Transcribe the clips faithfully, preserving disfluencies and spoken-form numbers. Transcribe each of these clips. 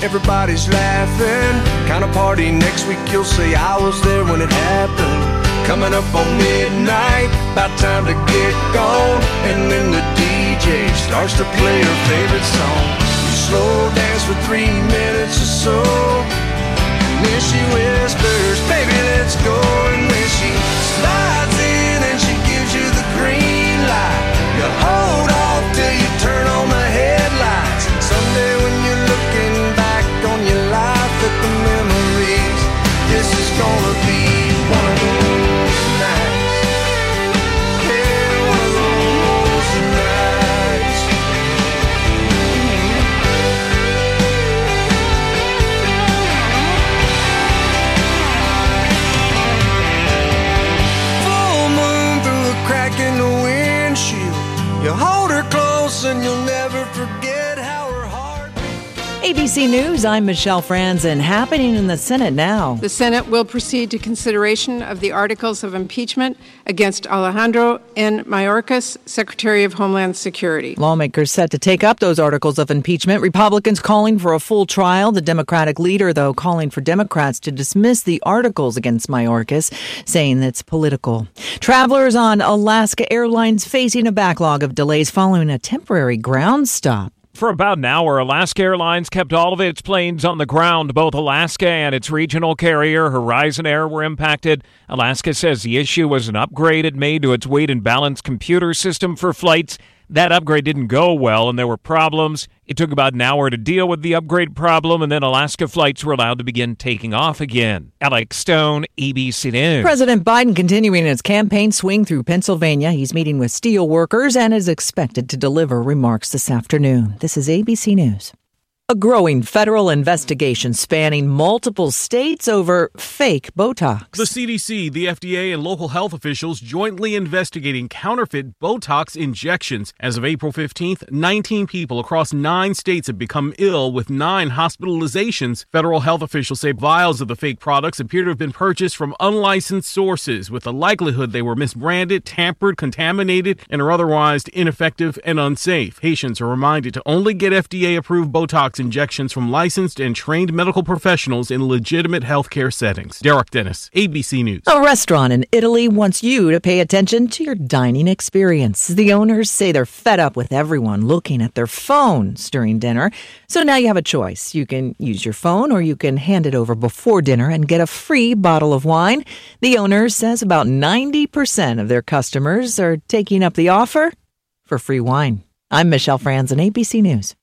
everybody's laughing. Kind of party next week, you'll say I was there when it happened. Coming up on midnight, about time to get gone. And then the D J starts to play her favorite song. You slow dance for three minutes or so. And then she whispers, baby, let's go. And then she slides in and she gives you the green light. You hold off till you turn on the headlights. Someday when you're looking back on your life at the memories, this is gonna be one of those. You hold her close and you'll never forget how her heart... A B C News, I'm Michelle Franzen. Happening in the Senate now. The Senate will proceed to consideration of the articles of impeachment against Alejandro N. Mayorkas, Secretary of Homeland Security. Lawmakers set to take up those articles of impeachment. Republicans calling for a full trial. The Democratic leader, though, calling for Democrats to dismiss the articles against Mayorkas, saying it's political. Travelers on Alaska Airlines facing a backlog of delays following a temporary ground stop. For about an hour, Alaska Airlines kept all of its planes on the ground. Both Alaska and its regional carrier, Horizon Air, were impacted. Alaska says the issue was an upgrade it made to its weight and balance computer system for flights. That upgrade didn't go well, and there were problems. It took about an hour to deal with the upgrade problem, and then Alaska flights were allowed to begin taking off again. Alex Stone, A B C News. President Biden continuing his campaign swing through Pennsylvania. He's meeting with steel workers and is expected to deliver remarks this afternoon. This is A B C News. A growing federal investigation spanning multiple states over fake Botox. The C D C, the F D A, and local health officials jointly investigating counterfeit Botox injections. As of April fifteenth, nineteen people across nine states have become ill with nine hospitalizations. Federal health officials say vials of the fake products appear to have been purchased from unlicensed sources, with the likelihood they were misbranded, tampered, contaminated, and are otherwise ineffective and unsafe. Patients are reminded to only get F D A-approved Botox injections from licensed and trained medical professionals in legitimate healthcare settings. Derek Dennis, A B C News. A restaurant in Italy wants you to pay attention to your dining experience. The owners say they're fed up with everyone looking at their phones during dinner. So now you have a choice. You can use your phone or you can hand it over before dinner and get a free bottle of wine. The owner says about ninety percent of their customers are taking up the offer for free wine. I'm Michelle Franzen, A B C News.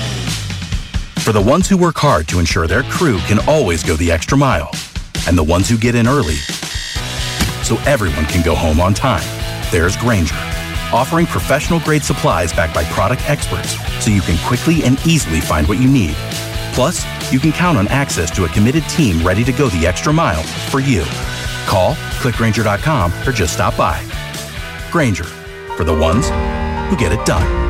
For the ones who work hard to ensure their crew can always go the extra mile, and the ones who get in early so everyone can go home on time, there's Grainger, offering professional-grade supplies backed by product experts so you can quickly and easily find what you need. Plus, you can count on access to a committed team ready to go the extra mile for you. Call, click Grainger dot com, or just stop by. Grainger, for the ones who get it done.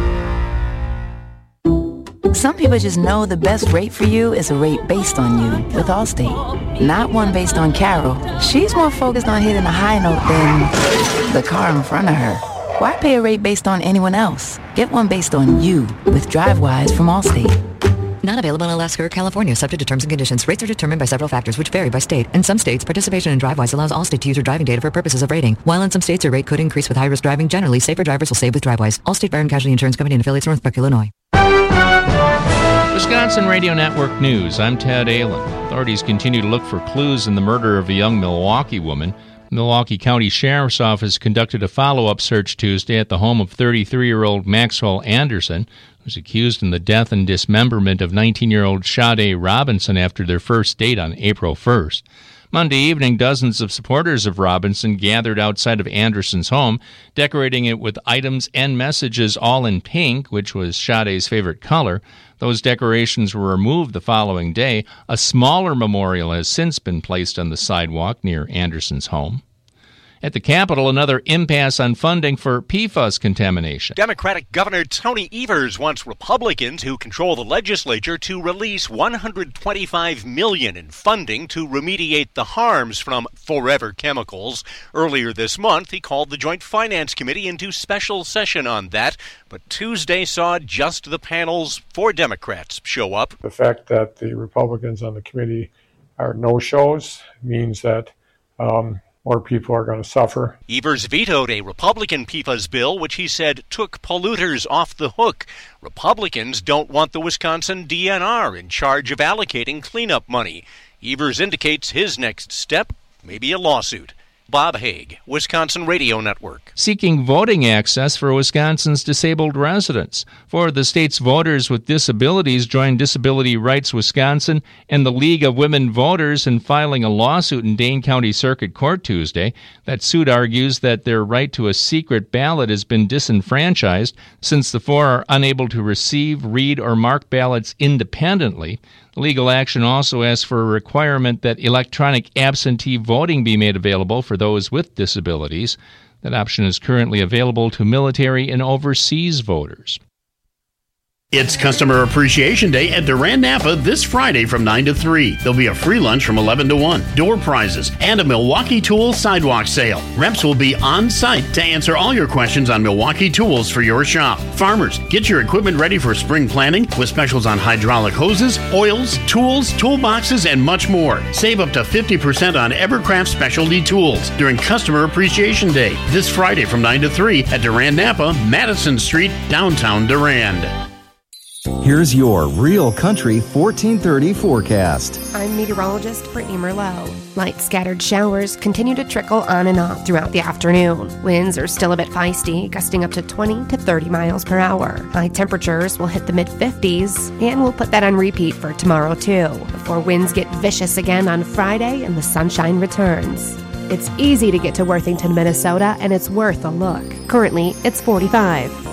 Some people just know the best rate for you is a rate based on you with Allstate, not one based on Carol. She's more focused on hitting a high note than the car in front of her. Why pay a rate based on anyone else? Get one based on you with DriveWise from Allstate. Not available in Alaska or California, subject to terms and conditions. Rates are determined by several factors which vary by state. In some states, participation in DriveWise allows Allstate to use your driving data for purposes of rating. While in some states, your rate could increase with high-risk driving. Generally, safer drivers will save with DriveWise. Allstate Fire and Casualty Insurance Company and affiliates, Northbrook, Illinois. Wisconsin Radio Network News. I'm Ted Allen. Authorities continue to look for clues in the murder of a young Milwaukee woman. Milwaukee County Sheriff's Office conducted a follow-up search Tuesday at the home of thirty-three-year-old Maxwell Anderson, who's accused in the death and dismemberment of nineteen-year-old Sade Robinson after their first date on April first. Monday evening, dozens of supporters of Robinson gathered outside of Anderson's home, decorating it with items and messages all in pink, which was Sade's favorite color. Those decorations were removed the following day. A smaller memorial has since been placed on the sidewalk near Anderson's home. At the Capitol, another impasse on funding for P F A S contamination. Democratic Governor Tony Evers wants Republicans who control the legislature to release one hundred twenty-five million dollars in funding to remediate the harms from forever chemicals. Earlier this month, he called the Joint Finance Committee into special session on that, but Tuesday saw just the panels for Democrats show up. The fact that the Republicans on the committee are no-shows means that um, more people are going to suffer. Evers vetoed a Republican P F A S bill, which he said took polluters off the hook. Republicans don't want the Wisconsin D N R in charge of allocating cleanup money. Evers indicates his next step may be a lawsuit. Bob Haig, Wisconsin Radio Network. Seeking voting access for Wisconsin's disabled residents. Four of the state's voters with disabilities joined Disability Rights Wisconsin and the League of Women Voters in filing a lawsuit in Dane County Circuit Court Tuesday. That suit argues that their right to a secret ballot has been disenfranchised since the four are unable to receive, read, or mark ballots independently. Legal action also asks for a requirement that electronic absentee voting be made available for those with disabilities. That option is currently available to military and overseas voters. It's Customer Appreciation Day at Durand Napa this Friday from nine to three. There'll be a free lunch from eleven to one, door prizes, and a Milwaukee Tools sidewalk sale. Reps will be on site to answer all your questions on Milwaukee Tools for your shop. Farmers, get your equipment ready for spring planting with specials on hydraulic hoses, oils, tools, toolboxes, and much more. Save up to fifty percent on Evercraft specialty tools during Customer Appreciation Day this Friday from nine to three at Durand Napa, Madison Street, downtown Durand. Here's your Real Country fourteen thirty forecast. I'm meteorologist Brittany Merlot. Light scattered showers continue to trickle on and off throughout the afternoon. Winds are still a bit feisty, gusting up to twenty to thirty miles per hour. High temperatures will hit the mid-fifties, and we'll put that on repeat for tomorrow too, before winds get vicious again on Friday and the sunshine returns. It's easy to get to Worthington, Minnesota, and it's worth a look. Currently, it's forty-five.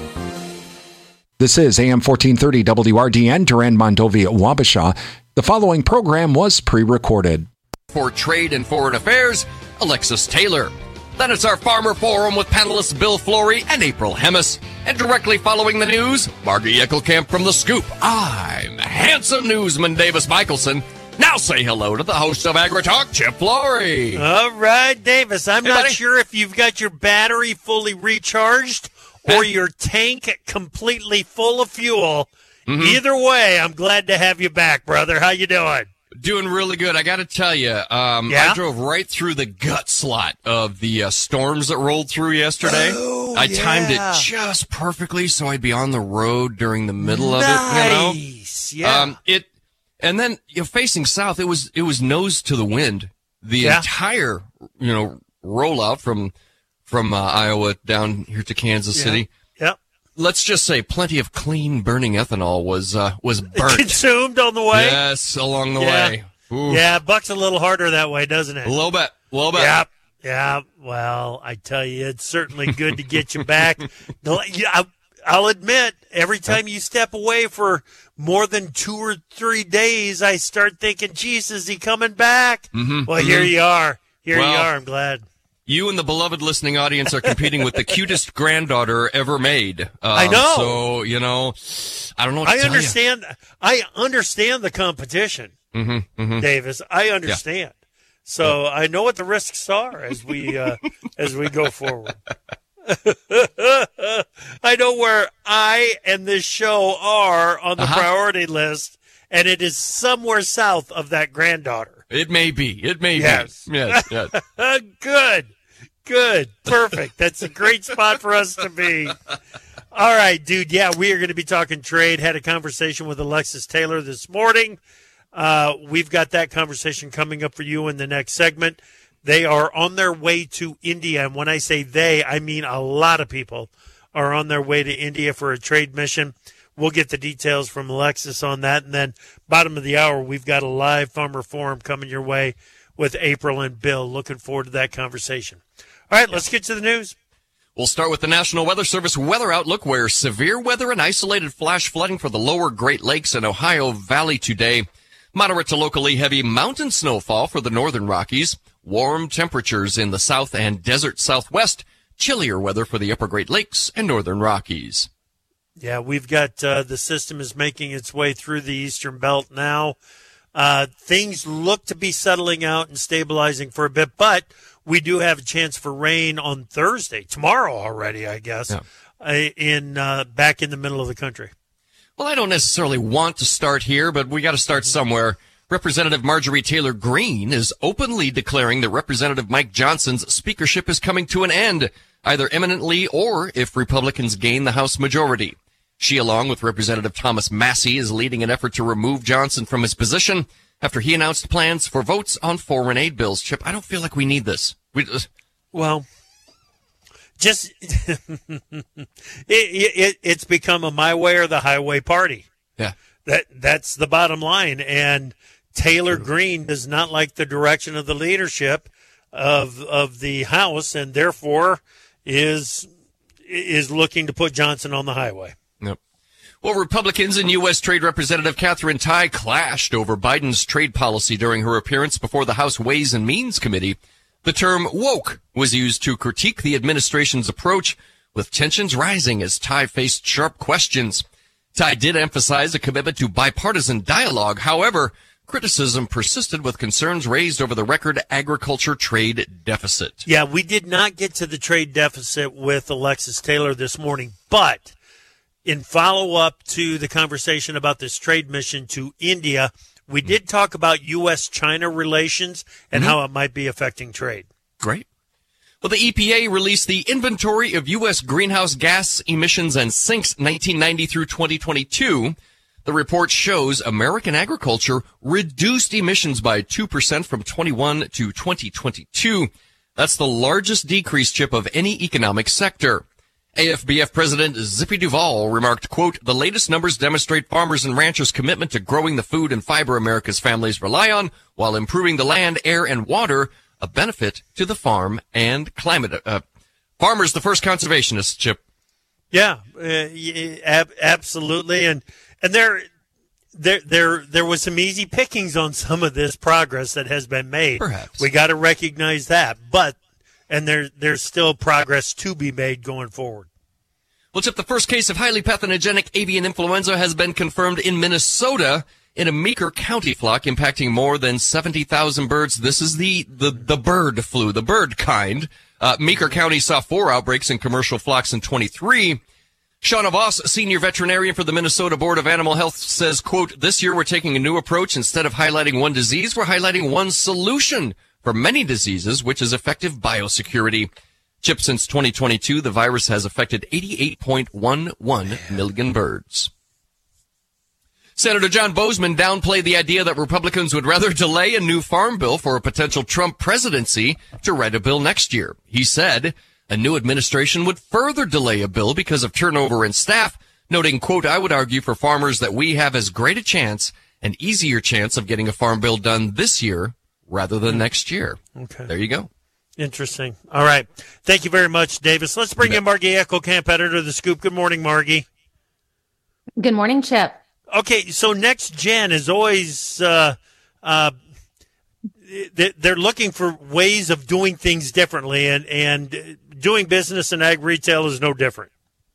This is A M fourteen thirty W R D N, Durand, Mondovi, Wabasha. The following program was pre-recorded. For Trade and Foreign Affairs, Alexis Taylor. Then it's our Farmer Forum with panelists Bill Flory and April Hemis. And directly following the news, Margie Eckelkamp from The Scoop. I'm handsome newsman Davis Michelson. Now say hello to the host of AgriTalk, Chip Flory. All right, Davis. I'm hey, not buddy. sure if you've got your battery fully recharged or your tank completely full of fuel. Mm-hmm. Either way, I'm glad to have you back, brother. How you doing? Doing really good. I got to tell you, um, yeah? I drove right through the gut slot of the uh, storms that rolled through yesterday. Oh, I yeah. timed it just perfectly so I'd be on the road during the middle nice. of it. You know, yeah. Um, it, and then you know, facing south, it was it was nose to the wind. The yeah. entire you know rollout from. From uh, Iowa down here to Kansas yeah. City. Yep. Let's just say plenty of clean burning ethanol was uh, was burnt. Consumed on the way? Yes, along the yeah. way. Ooh. Yeah, buck's a little harder that way, doesn't it? A little bit. A little bit. Yep. Yeah. Well, I tell you, it's certainly good to get you back. I'll admit, every time you step away for more than two or three days, I start thinking, geez, is he coming back? Mm-hmm. Well, mm-hmm. here you are. Here well, you are. I'm glad. You and the beloved listening audience are competing with the cutest granddaughter ever made. Um, I know. So, you know, I don't know what to I tell understand. you. I understand the competition, mm-hmm, mm-hmm. Davis. I understand. Yeah. So yeah. I know what the risks are as we uh, as we go forward. I know where I and this show are on the uh-huh. priority list, and it is somewhere south of that granddaughter. It may be. It may yes. be. Yes. Yes. Good. Good. Perfect. That's a great spot for us to be. All right, dude. Yeah, we are going to be talking trade. Had a conversation with Alexis Taylor this morning. Uh, we've got that conversation coming up for you in the next segment. They are on their way to India. And when I say they, I mean a lot of people are on their way to India for a trade mission. We'll get the details from Alexis on that. And then bottom of the hour, we've got a live Farmer Forum coming your way with April and Bill. Looking forward to that conversation. All right, let's get to the news. We'll start with the National Weather Service weather outlook, where severe weather and isolated flash flooding for the lower Great Lakes and Ohio Valley today. Moderate to locally heavy mountain snowfall for the northern Rockies. Warm temperatures in the south and desert southwest. Chillier weather for the upper Great Lakes and northern Rockies. Yeah, we've got uh, the system is making its way through the eastern belt now. Uh, things look to be settling out and stabilizing for a bit, but we do have a chance for rain on Thursday, tomorrow already, I guess, yeah. uh, in uh, back in the middle of the country. Well, I don't necessarily want to start here, but we got to start somewhere. Representative Marjorie Taylor Greene is openly declaring that Representative Mike Johnson's speakership is coming to an end, either imminently or if Republicans gain the House majority. She, along with Representative Thomas Massey, is leading an effort to remove Johnson from his position after he announced plans for votes on foreign aid bills. Chip, I don't feel like we need this. We, uh, well, just it, it, it's become a my way or the highway party. Yeah, that that's the bottom line. And Taylor Greene does not like the direction of the leadership of of the House, and therefore is is looking to put Johnson on the highway. Yep. Well, Republicans and U S. Trade Representative Katherine Tai clashed over Biden's trade policy during her appearance before the House Ways and Means Committee. The term woke was used to critique the administration's approach, with tensions rising as Tai faced sharp questions. Tai did emphasize a commitment to bipartisan dialogue. However, criticism persisted with concerns raised over the record agriculture trade deficit. Yeah, we did not get to the trade deficit with Alexis Taylor this morning, but in follow-up to the conversation about this trade mission to India, we did talk about U S China relations and mm-hmm. how it might be affecting trade. Great. Well, the E P A released the inventory of U S greenhouse gas emissions and sinks nineteen ninety through twenty twenty-two. The report shows American agriculture reduced emissions by two percent from twenty-one to twenty twenty-two. That's the largest decrease, Chip, of any economic sector. A F B F President Zippy Duvall remarked, quote, "The latest numbers demonstrate farmers and ranchers' commitment to growing the food and fiber America's families rely on while improving the land, air, and water, a benefit to the farm and climate." Uh, farmers, the first conservationists, Chip. Yeah, uh, ab- absolutely. And and there, there, there, there was some easy pickings on some of this progress that has been made. Perhaps. We got to recognize that. But And there, there's still progress to be made going forward. Well, Chip, the first case of highly pathogenic avian influenza has been confirmed in Minnesota in a Meeker County flock impacting more than seventy thousand birds. This is the, the, the bird flu, the bird kind. Uh, Meeker County saw four outbreaks in commercial flocks in twenty-three. Shauna Voss, senior veterinarian for the Minnesota Board of Animal Health, says, quote, "This year we're taking a new approach. Instead of highlighting one disease, we're highlighting one solution for many diseases, which is effective biosecurity." Chip, since twenty twenty-two, the virus has affected eighty-eight point one one million birds. Senator John Boozman downplayed the idea that Republicans would rather delay a new farm bill for a potential Trump presidency to write a bill next year. He said a new administration would further delay a bill because of turnover in staff, noting, quote, "I would argue for farmers that we have as great a chance, an easier chance of getting a farm bill done this year rather than next year." Okay. There you go. Interesting. All right. Thank you very much, Davis. Let's bring in Margie Eckelkamp, editor of The Scoop. Good morning, Margie. Good morning, Chip. Okay, so Next Gen is always, uh, uh, they're looking for ways of doing things differently, and, and doing business in ag retail is no different.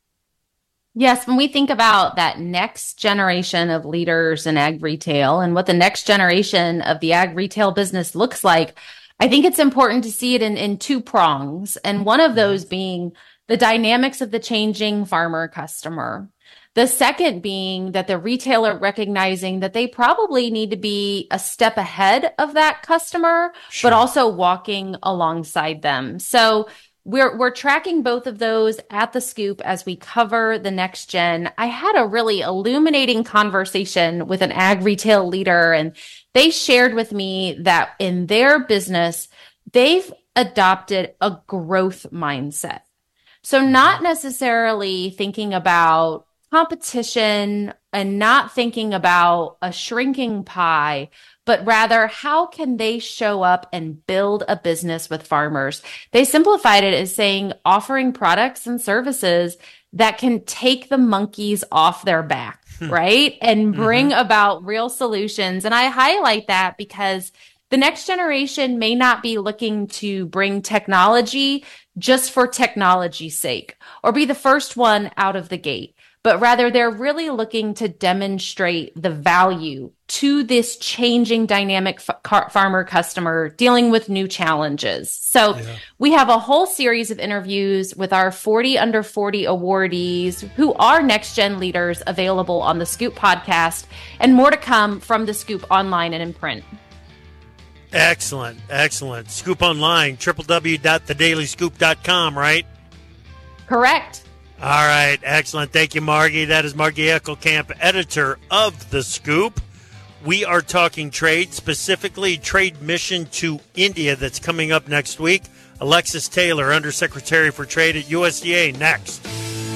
Yes, when we think about that next generation of leaders in ag retail and what the next generation of the ag retail business looks like, I think it's important to see it in, in two prongs. And one of those being the dynamics of the changing farmer customer. The second being that the retailer recognizing that they probably need to be a step ahead of that customer, sure, but also walking alongside them. So We're we're tracking both of those at The Scoop as we cover the next gen. I had a really illuminating conversation with an ag retail leader, and they shared with me that in their business, they've adopted a growth mindset. So not necessarily thinking about competition and not thinking about a shrinking pie, but rather how can they show up and build a business with farmers? They simplified it as saying offering products and services that can take the monkeys off their back, right? And bring mm-hmm. about real solutions. And I highlight that because The next generation may not be looking to bring technology just for technology's sake or be the first one out of the gate, but rather they're really looking to demonstrate the value to this changing dynamic f- farmer customer dealing with new challenges. So yeah. we have a whole series of interviews with our forty under forty awardees who are next gen leaders available on the Scoop podcast, and more to come from the Scoop online and in print. Excellent, excellent. Scoop Online, w w w dot the daily scoop dot com, right? Correct. All right, excellent. Thank you, Margie. That is Margie Eckelkamp, editor of The Scoop. We are talking trade, specifically trade mission to India that's coming up next week. Alexis Taylor, Undersecretary for Trade at U S D A, next.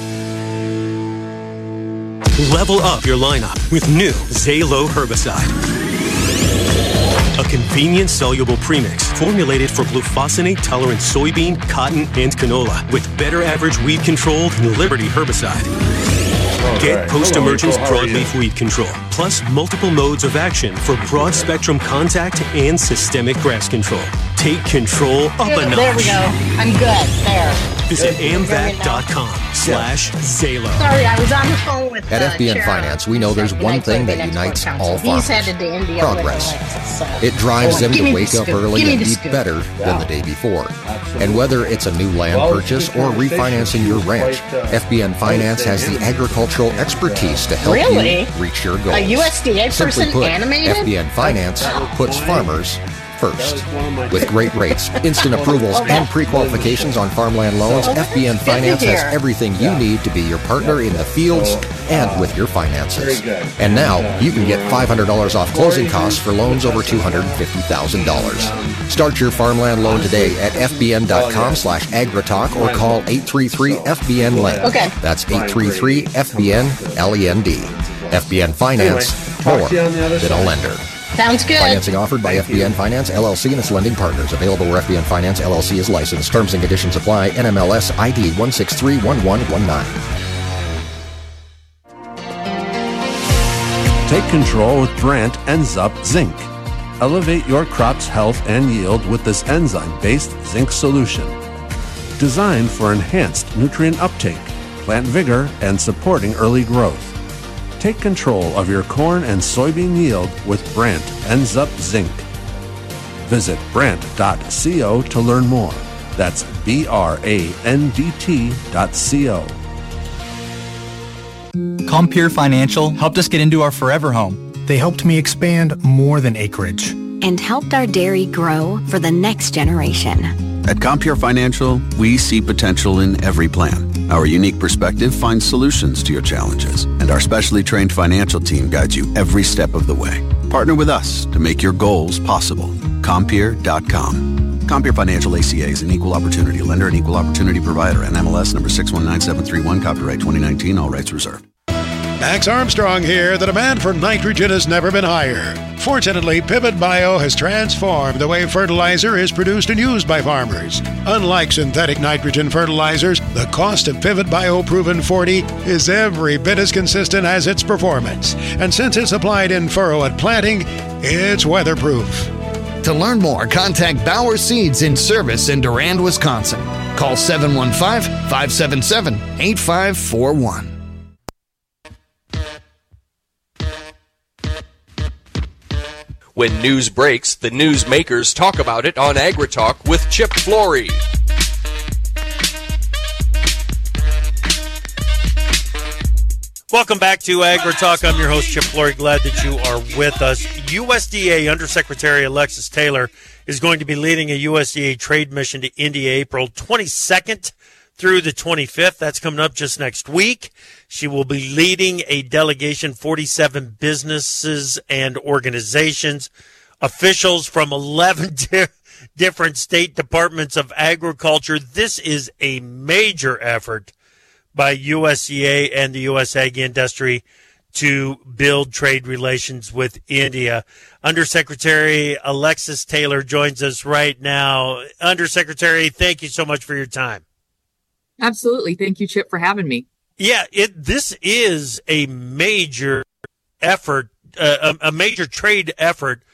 Level up your lineup with new Zalo herbicide. A convenient soluble premix formulated for glufosinate-tolerant soybean, cotton, and canola with better average weed control than Liberty herbicide. Get post-emergence broadleaf weed control, plus multiple modes of action for broad-spectrum contact and systemic grass control. Take control up a notch. There we go. I'm good. There. Visit amvac.com slash Zalo. Sorry, I was on the phone with At uh, F B N Sharon. Finance, we know there's one thing that unites all farmers. He's headed to India. Progress. With Alexis, so. It drives them Give to me wake the up scoop. early Give me and the be scoop. better than the day before. And whether it's a new land purchase or refinancing your ranch, F B N Finance has the agricultural expertise to help Really? you reach your goals. A U S D A Simply person put, animated? F B N Finance puts farmers first. With great rates, instant approvals, and pre-qualifications on farmland loans, F B N Finance has everything you need to be your partner in the fields and with your finances. And now, you can get five hundred dollars off closing costs for loans over two hundred fifty thousand dollars. Start your farmland loan today at fbn.com slash agritalk or call eight three three F B N lend. Okay. That's eight three three F B N L E N D. F B N Finance, more than a lender. Sounds good. Financing offered by F B N Finance, L L C and its lending partners. Available where F B N Finance, L L C is licensed. Terms and conditions apply. N M L S I D one six three one one one nine. Take control with Brant Enzup Zinc. Elevate your crop's health and yield with this enzyme-based zinc solution. Designed for enhanced nutrient uptake, plant vigor, and supporting early growth. Take control of your corn and soybean yield with Brant Enzup Zinc. Visit brant dot co to learn more. That's B R A N D T dot C O. Compeer Financial helped us get into our forever home. They helped me expand more than acreage. And helped our dairy grow for the next generation. At Compeer Financial, we see potential in every plan. Our unique perspective finds solutions to your challenges, and our specially trained financial team guides you every step of the way. Partner with us to make your goals possible. Compeer dot com. Compeer Financial A C A is an equal opportunity lender and equal opportunity provider. N M L S number six one nine seven three one, copyright twenty nineteen, all rights reserved. Max Armstrong here. The demand for nitrogen has never been higher. Fortunately, Pivot Bio has transformed the way fertilizer is produced and used by farmers. Unlike synthetic nitrogen fertilizers, the cost of Pivot Bio Proven forty is every bit as consistent as its performance. And since it's applied in furrow at planting, it's weatherproof. To learn more, contact Bauer Seeds in service in Durand, Wisconsin. Call seven one five, five seven seven, eight five four one. When news breaks, the newsmakers talk about it on AgriTalk with Chip Flory. Welcome back to AgriTalk. I'm your host, Chip Flory. Glad that you are with us. U S D A Undersecretary Alexis Taylor is going to be leading a U S D A trade mission to India April twenty-second through the twenty-fifth. That's coming up just next week. She will be leading a delegation, forty-seven businesses and organizations, officials from eleven di- different state departments of agriculture. This is a major effort by U S D A and the U S ag industry to build trade relations with India. Undersecretary Alexis Taylor joins us right now. Undersecretary, thank you so much for your time. Absolutely. Thank you, Chip, for having me. Yeah, it. This is a major effort, uh, a, a major trade effort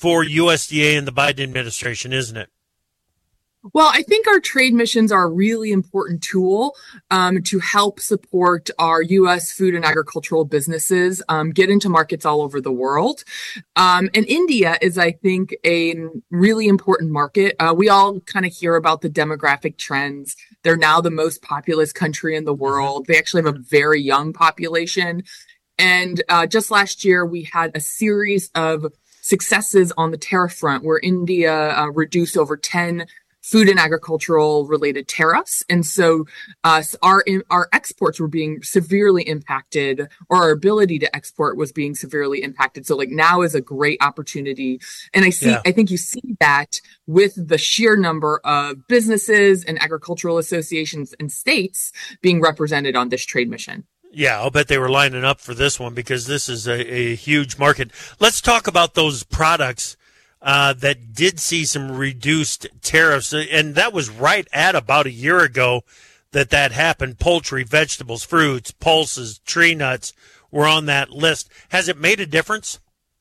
for U S D A and the Biden administration, isn't it? Well, I think our trade missions are a really important tool um, to help support our U S food and agricultural businesses um, get into markets all over the world. Um, and India is, I think, a really important market. Uh, we all kind of hear about the demographic trends. They're now the most populous country in the world. They actually have a very young population. And uh, just last year, we had a series of successes on the tariff front where India uh, reduced over ten food and agricultural related tariffs. And so uh, our our exports were being severely impacted, or our ability to export was being severely impacted. So like now is a great opportunity. And I see, yeah. I think you see that with the sheer number of businesses and agricultural associations and states being represented on this trade mission. Yeah, I'll bet they were lining up for this one because this is a, a huge market. Let's talk about those products Uh, that did see some reduced tariffs, and that was right at about a year ago that that happened. Poultry, vegetables, fruits, pulses, tree nuts were on that list. Has it made a difference?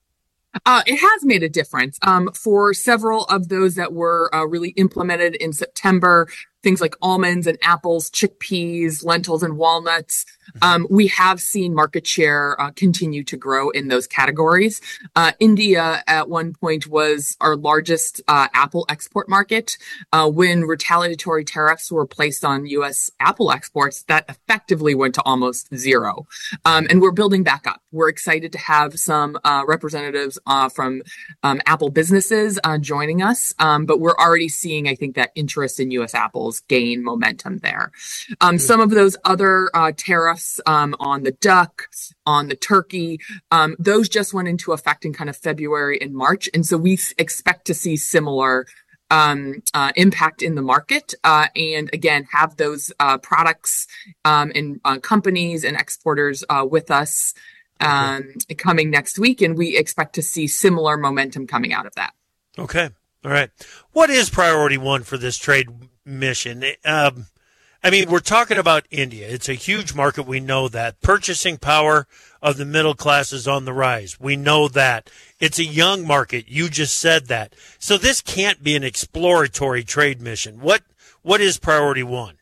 Uh, it has made a difference um, for several of those that were uh, really implemented in September. Things like almonds and apples, chickpeas, lentils, and walnuts. Um, we have seen market share uh, continue to grow in those categories. Uh, India at one point was our largest uh, apple export market. Uh, when retaliatory tariffs were placed on U S apple exports, that effectively went to almost zero. Um, and we're building back up. We're excited to have some uh, representatives uh, from um, Apple businesses uh, joining us. Um, but we're already seeing, I think, that interest in U S apples gain momentum there. Um, some of those other uh, tariffs um, on the duck, on the turkey, um, those just went into effect in kind of February and March. And so we expect to see similar um, uh, impact in the market. Uh, and again, have those uh, products um, and uh, companies and exporters uh, with us um, okay. coming next week. And we expect to see similar momentum coming out of that. Okay. All right. What is priority one for this trade mission? Um, I mean, we're talking about India. It's a huge market. We know that. Purchasing power of the middle class is on the rise. We know that. It's a young market. You just said that. So this can't be an exploratory trade mission. What What is priority one?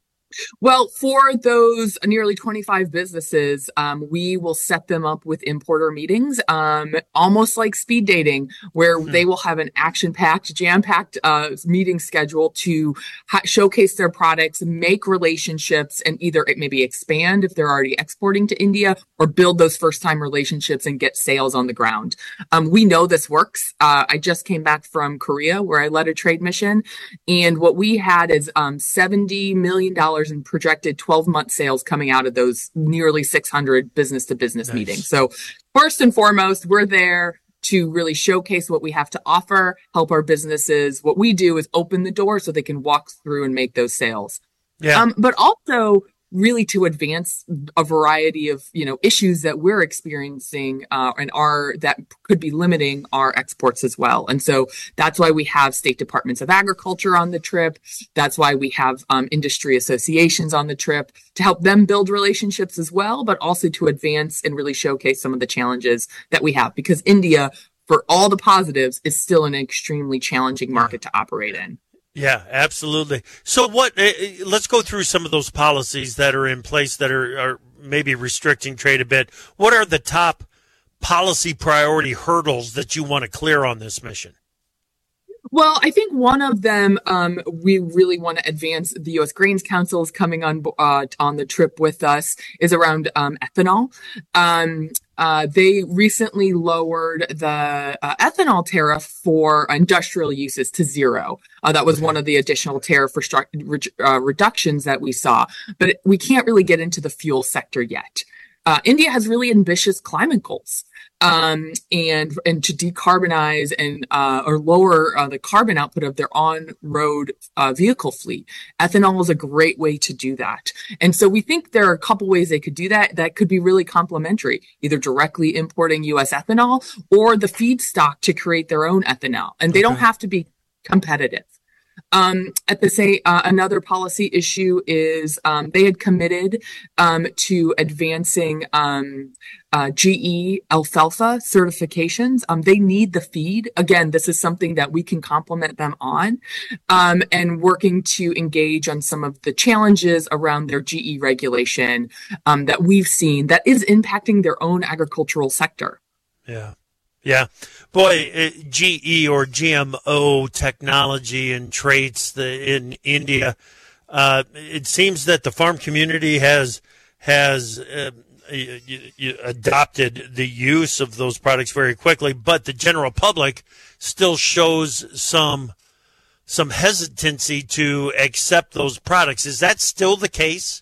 Well, for those nearly twenty-five businesses, um, we will set them up with importer meetings, um, almost like speed dating, where mm-hmm. they will have an action-packed, jam-packed uh, meeting schedule to ha- showcase their products, make relationships, and either it maybe expand if they're already exporting to India, or build those first-time relationships and get sales on the ground. Um, we know this works. Uh, I just came back from Korea, where I led a trade mission, and what we had is um, seventy million dollars in projected twelve-month sales coming out of those nearly six hundred business-to-business nice. meetings. So first and foremost, we're there to really showcase what we have to offer, help our businesses. What we do is open the door so they can walk through and make those sales. Yeah. Um, but also really to advance a variety of, you know, issues that we're experiencing uh, and are that could be limiting our exports as well. And so that's why we have state departments of agriculture on the trip. That's why we have um, industry associations on the trip to help them build relationships as well, but also to advance and really showcase some of the challenges that we have, because India, for all the positives, is still an extremely challenging market to operate in. Yeah, absolutely. So what, uh, let's go through some of those policies that are in place that are, are maybe restricting trade a bit. What are the top policy priority hurdles that you want to clear on this mission? Well, I think one of them, um, we really want to advance. The U S Grains Council is coming on uh, on the trip with us, is around um, ethanol. Um, uh, they recently lowered the uh, ethanol tariff for industrial uses to zero. Uh, that was one of the additional tariff restru- re- uh, reductions that we saw. But we can't really get into the fuel sector yet. Uh, India has really ambitious climate goals. Um, and, and to decarbonize and, uh, or lower, uh, the carbon output of their on-road, uh, vehicle fleet. Ethanol is a great way to do that. And so we think there are a couple ways they could do that that could be really complementary, either directly importing U S ethanol or the feedstock to create their own ethanol. And they okay. don't have to be competitive. Um, at the same, uh, another policy issue is um, they had committed um, to advancing um, uh, G E alfalfa certifications. Um, they need the feed. Again, this is something that we can complement them on, um, and working to engage on some of the challenges around their G E regulation um, that we've seen that is impacting their own agricultural sector. Yeah. Yeah. Boy, it, G E or G M O technology and traits the, in India, uh, it seems that the farm community has has uh, y- y- adopted the use of those products very quickly, but the general public still shows some some hesitancy to accept those products. Is that still the case?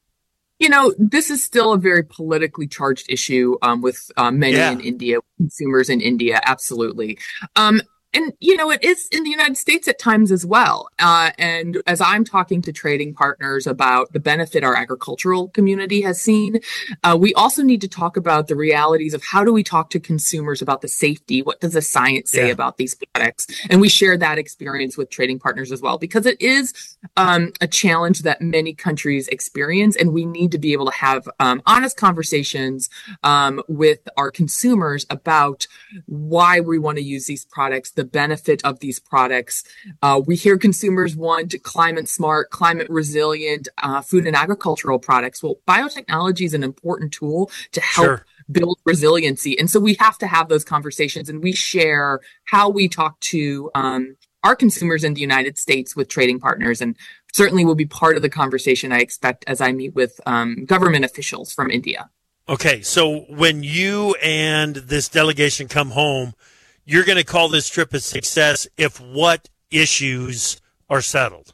You know, this is still a very politically charged issue um, with uh, many Yeah. in India, consumers in India, absolutely. Um, and, you know, it is in the United States at times as well. Uh, and as I'm talking to trading partners about the benefit our agricultural community has seen, uh, we also need to talk about the realities of how do we talk to consumers about the safety? What does the science say Yeah. about these products? And we share that experience with trading partners as well, because it is um, a challenge that many countries experience. And we need to be able to have um, honest conversations um, with our consumers about why we want to use these products, the benefit of these products. Uh, we hear consumers want climate smart, climate resilient uh, food and agricultural products. Well, biotechnology is an important tool to help Sure. build resiliency. And so we have to have those conversations, and we share how we talk to um, our consumers in the United States with trading partners, and certainly will be part of the conversation I expect as I meet with um, government officials from India. Okay, so when you and this delegation come home, you're going to call this trip a success if what issues are settled?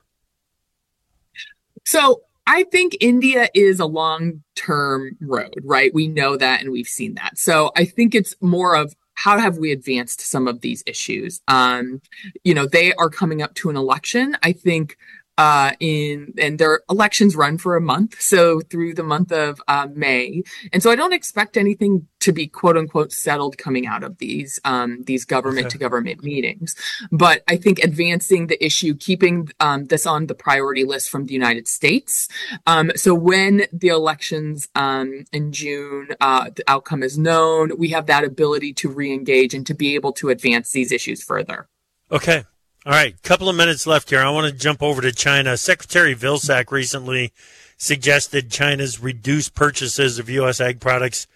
So I think India is a long-term road, right? We know that and we've seen that. So I think it's more of how have we advanced some of these issues? Um, you know, they are coming up to an election. I think uh, in, and their elections run for a month. So through the month of uh, May. And so I don't expect anything to be quote unquote settled coming out of these, um, these government to government meetings. But I think advancing the issue, keeping um, this on the priority list from the United States. Um, so when the elections um, in June, uh, the outcome is known, we have that ability to re-engage and to be able to advance these issues further. Okay. All right. Couple of minutes left here. I want to jump over to China. Secretary Vilsack recently suggested China's reduced purchases of U S ag products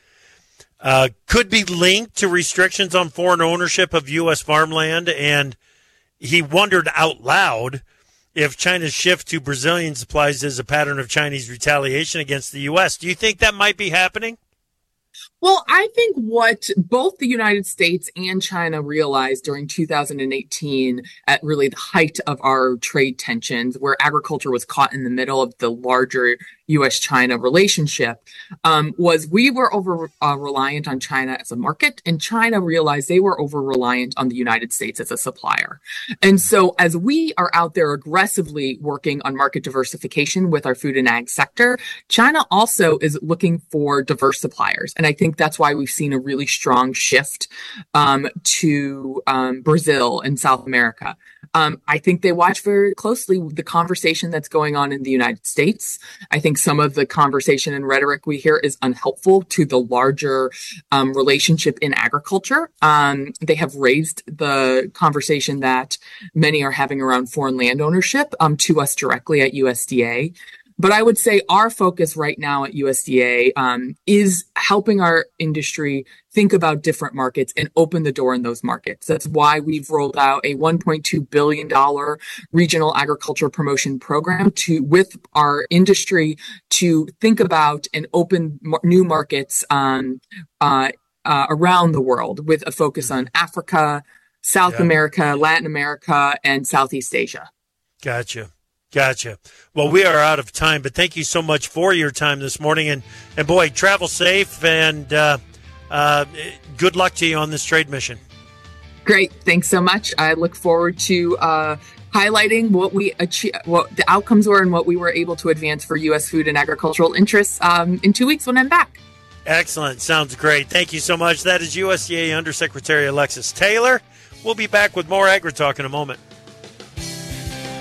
uh, could be linked to restrictions on foreign ownership of U S farmland. And he wondered out loud if China's shift to Brazilian supplies is a pattern of Chinese retaliation against the U S. Do you think that might be happening? Well, I think what both the United States and China realized during two thousand eighteen, at really the height of our trade tensions, where agriculture was caught in the middle of the larger U S China relationship, um, was we were over uh, reliant on China as a market, and China realized they were over reliant on the United States as a supplier. And so as we are out there aggressively working on market diversification with our food and ag sector, China also is looking for diverse suppliers. And I think that's why we've seen a really strong shift um, to um, Brazil and South America. Um, I think they watch very closely the conversation that's going on in the United States. I think some of the conversation and rhetoric we hear is unhelpful to the larger um, relationship in agriculture. Um, they have raised the conversation that many are having around foreign land ownership um, to us directly at U S D A. But I would say our focus right now at U S D A um, is helping our industry think about different markets and open the door in those markets. That's why we've rolled out a one point two billion dollars regional agriculture promotion program to with our industry to think about and open mar- new markets um, uh, uh, around the world with a focus on Africa, South Yeah. America, Latin America, and Southeast Asia. Gotcha. Gotcha. Well, we are out of time, but thank you so much for your time this morning. And, and boy, travel safe and uh, uh, good luck to you on this trade mission. Great. Thanks so much. I look forward to uh, highlighting what we achieve, what the outcomes were and what we were able to advance for U S food and agricultural interests um, in two weeks when I'm back. Excellent. Sounds great. Thank you so much. That is U S D A Undersecretary Alexis Taylor. We'll be back with more Agri Talk in a moment.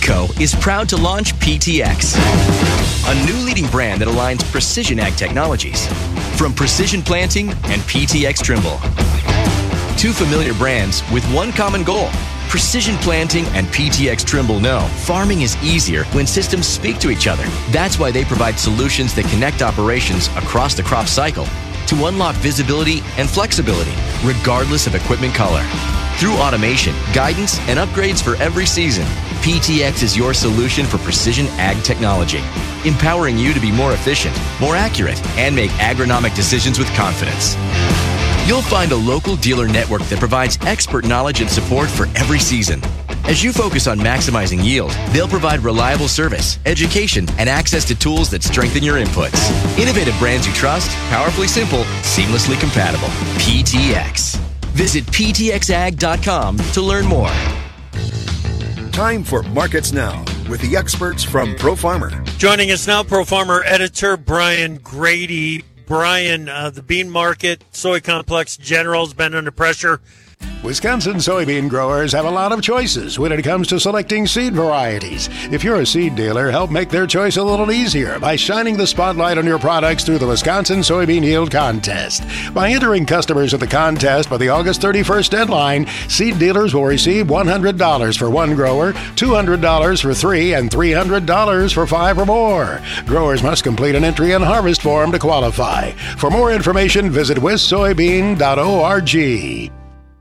Co. is proud to launch P T X, a new leading brand that aligns precision ag technologies. From Precision Planting and P T X Trimble. Two familiar brands with one common goal. Precision Planting and P T X Trimble know farming is easier when systems speak to each other. That's why they provide solutions that connect operations across the crop cycle to unlock visibility and flexibility, regardless of equipment color. Through automation, guidance, and upgrades for every season, P T X is your solution for precision ag technology, empowering you to be more efficient, more accurate, and make agronomic decisions with confidence. You'll find a local dealer network that provides expert knowledge and support for every season. As you focus on maximizing yield, they'll provide reliable service, education, and access to tools that strengthen your inputs. Innovative brands you trust, powerfully simple, seamlessly compatible. P T X. Visit P T X ag dot com to learn more. Time for Markets Now with the experts from Pro Farmer. Joining us now, Pro Farmer editor Brian Grady. Brian, uh, the bean market, soy complex general has been under pressure. Wisconsin soybean growers have a lot of choices when it comes to selecting seed varieties. If you're a seed dealer, help make their choice a little easier by shining the spotlight on your products through the Wisconsin Soybean Yield Contest. By entering customers at the contest by the August thirty-first deadline, seed dealers will receive one hundred dollars for one grower, two hundred dollars for three, and three hundred dollars for five or more. Growers must complete an entry and harvest form to qualify. For more information, visit wis soybean dot org.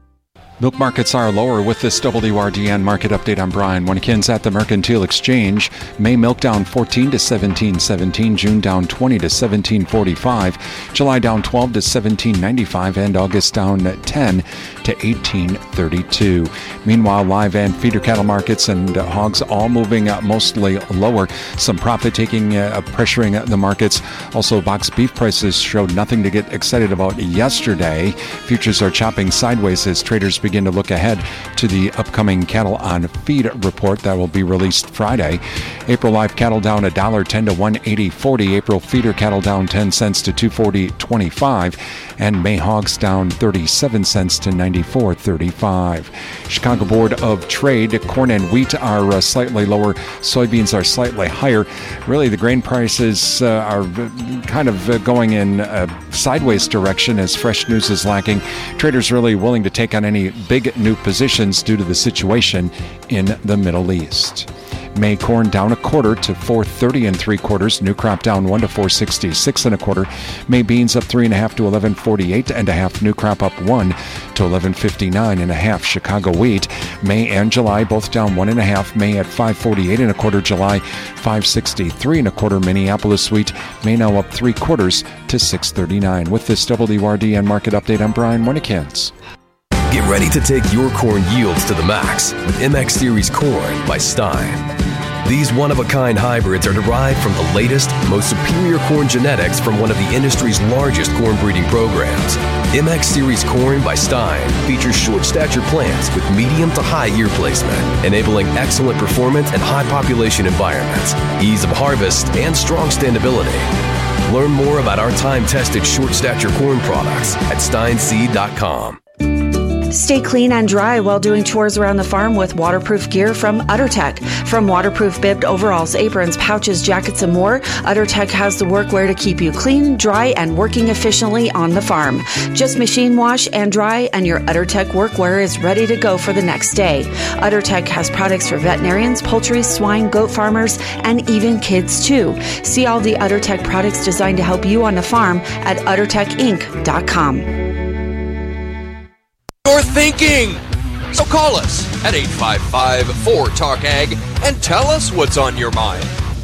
Milk markets are lower with this W R D N market update. I'm Brian Winnekins at the Mercantile Exchange. May milk down fourteen to seventeen seventeen, June down twenty to seventeen forty-five, July down twelve to seventeen ninety-five, and August down ten to eighteen thirty-two. Meanwhile, live and feeder cattle markets and uh, hogs all moving uh, mostly lower. Some profit taking uh, pressuring the markets. Also, box beef prices showed nothing to get excited about yesterday. Futures are chopping sideways as traders begin begin to look ahead to the upcoming cattle on feed report that will be released Friday. April live cattle down one dollar ten to one eighty forty. April feeder cattle down ten cents to two forty twenty-five. And May hogs down thirty-seven cents to ninety-four thirty-five. Chicago Board of Trade, corn and wheat are uh, slightly lower. Soybeans are slightly higher. Really, the grain prices uh, are kind of uh, going in a sideways direction as fresh news is lacking. Traders really willing to take on any big new positions due to the situation in the Middle East. May corn down a quarter to four thirty and three quarters. New crop down one to four sixty-six and a quarter. May beans up three and a half to eleven forty-eight and a half. New crop up one to eleven fifty-nine and a half. Chicago wheat, May and July both down one and a half. May at five forty-eight and a quarter. July five sixty-three and a quarter. Minneapolis wheat, May now up three quarters to six thirty-nine. With this W R D N market update, I'm Brian Winnekins. Get ready to take your corn yields to the max with M X Series corn by Stein. These one-of-a-kind hybrids are derived from the latest, most superior corn genetics from one of the industry's largest corn breeding programs. M X Series corn by Stein features short-stature plants with medium to high ear placement, enabling excellent performance in high population environments, ease of harvest, and strong standability. Learn more about our time-tested short-stature corn products at stein seed dot com. Stay clean and dry while doing chores around the farm with waterproof gear from UtterTech. From waterproof bibbed overalls, aprons, pouches, jackets, and more, UtterTech has the workwear to keep you clean, dry, and working efficiently on the farm. Just machine wash and dry, and your UtterTech workwear is ready to go for the next day. UtterTech has products for veterinarians, poultry, swine, goat farmers, and even kids too. See all the UtterTech products designed to help you on the farm at utter tech inc dot com. You're thinking. So call us at eight five five, four, talk ag and tell us what's on your mind.